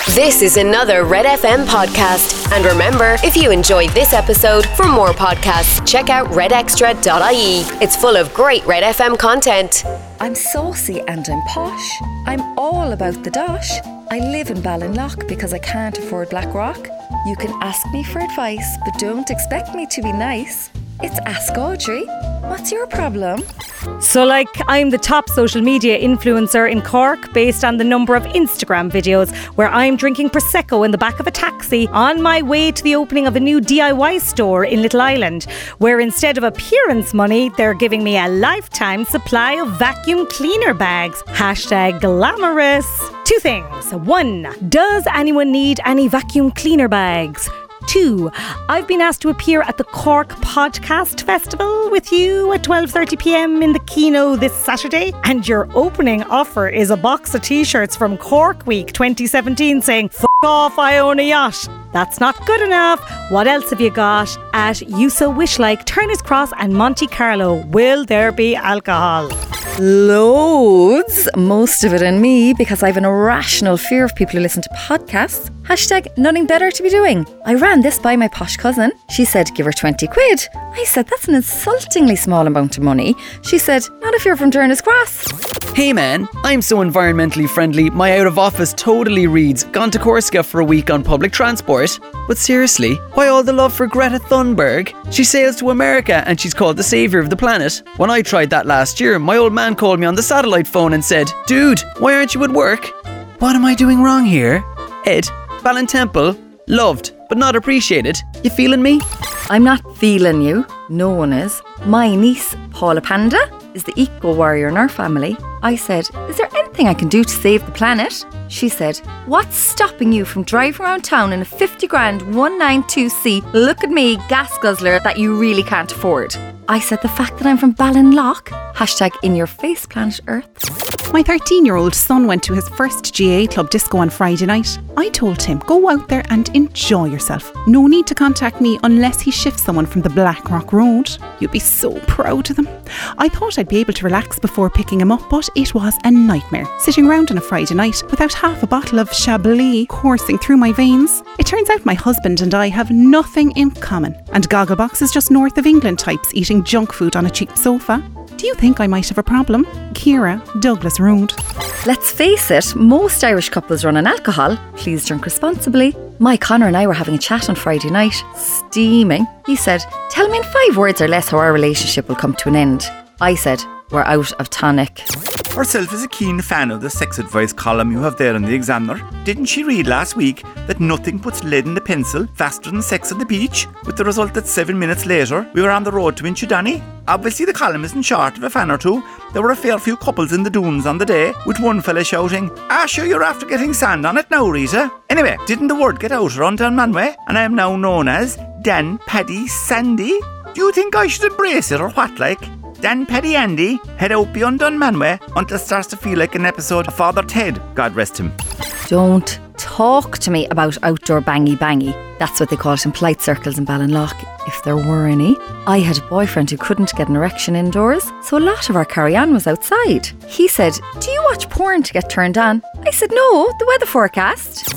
This is another Red FM podcast. And remember, if you enjoyed this episode, for more podcasts, check out redextra.ie. It's full of great Red FM content. I'm saucy and I'm posh. I'm all about the dosh. I live in Ballinlough because I can't afford Blackrock. You can ask me for advice, but don't expect me to be nice. It's Ask Audrey. What's your problem? So I'm the top social media influencer in Cork based on the number of Instagram videos where I'm drinking Prosecco in the back of a taxi on my way to the opening of a new DIY store in Little Island, where instead of appearance money, they're giving me a lifetime supply of vacuum cleaner bags. #glamorous. 2 things. 1. Does anyone need any vacuum cleaner bags? 2. I've been asked to appear at the Cork Podcast Festival with you at 12:30pm in the Kino this Saturday, and your opening offer is a box of t-shirts from Cork Week 2017 saying "F*** off, I own a yacht." That's not good enough. What else have you got? At Yusa Wishlike, Turner's Cross and Monte Carlo, will there be alcohol? Loads. Most of it in me, because I have an irrational fear of people who listen to podcasts. #nothing better to be doing. I ran this by my posh cousin. She said, give her 20 quid. I said, that's an insultingly small amount of money. She said, not if you're from Turner's Cross. Hey man, I'm so environmentally friendly, my out of office totally reads "Gone to Corsica for a week on public transport." But seriously, why all the love for Greta Thunberg? She sails to America and she's called the saviour of the planet. When I tried that last year, my old man called me on the satellite phone and said, "Dude, why aren't you at work?" What am I doing wrong here? Ed, Ballintemple, loved but not appreciated. You feeling me? I'm not feeling you. No one is. My niece, Paula Panda, is the eco warrior in our family. I said, is there anything I can do to save the planet? She said, what's stopping you from driving around town in a 50 grand 192C look at me gas guzzler that you really can't afford? I said, the fact that I'm from Ballinlough. #in your face, planet Earth. My 13-year-old son went to his first GAA club disco on Friday night. I told him, go out there and enjoy yourself. No need to contact me unless he shifts someone from the Blackrock Road. You'd be so proud of them. I thought I'd be able to relax before picking him up, but it was a nightmare. Sitting around on a Friday night without half a bottle of Chablis coursing through my veins. It turns out my husband and I have nothing in common. And Gogglebox is just north of England types eating junk food on a cheap sofa. Do you think I might have a problem? Ciara, Douglas Road. Let's face it, most Irish couples run on alcohol. Please drink responsibly. My Connor and I were having a chat on Friday night, steaming. He said, tell me in 5 words or less how our relationship will come to an end. I said, we're out of tonic. Herself is a keen fan of the sex advice column you have there in the Examiner. Didn't she read last week that nothing puts lead in the pencil faster than sex on the beach? With the result that 7 minutes later, we were on the road to Inchydoney. Obviously the column isn't short of a fan or two. There were a fair few couples in the dunes on the day, with one fella shouting, sure you're after getting sand on it now, Rita. Anyway, didn't the word get out around Dunmanway? And I am now known as Dan Paddy Sandy. Do you think I should embrace it or what, like? Dan Paddy Andy, head out beyond Dunmanway until it starts to feel like an episode of Father Ted, God rest him. Don't talk to me about outdoor bangy. That's what they call it in polite circles in Ballinlough, if there were any. I had a boyfriend who couldn't get an erection indoors, so a lot of our carry-on was outside. He said, do you watch porn to get turned on? I said, no, the weather forecast.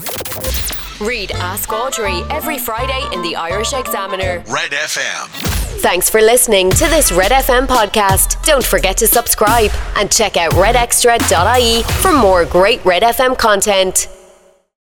Read Ask Audrey every Friday in the Irish Examiner. Red FM. Thanks for listening to this Red FM podcast. Don't forget to subscribe and check out redextra.ie for more great Red FM content.